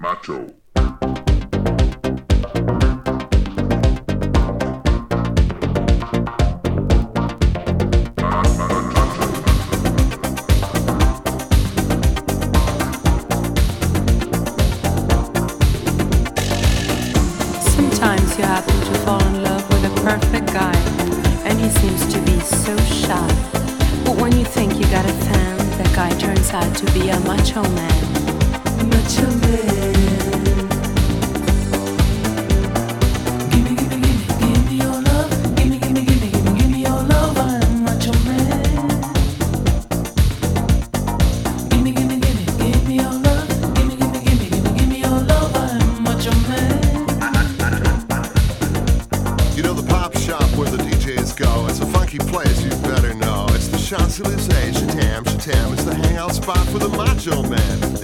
Macho. Sometimes you happen to fall in love with a perfect guy, and he seems to be so shy. But when you think you got a fan, that guy turns out to be a macho man. Macho man. Gimme, gimme, gimme, gimme your love. Gimme, gimme, gimme, gimme, gimme your love. I'm macho man. Gimme, gimme, gimme, gimme your love. Gimme, gimme, gimme, gimme, gimme your love. I'm macho man. You know the pop shop where the DJs go. It's a funky place, you better know. It's the Champs-Élysées, Shatam, Shatam. It's the hangout spot for the macho man.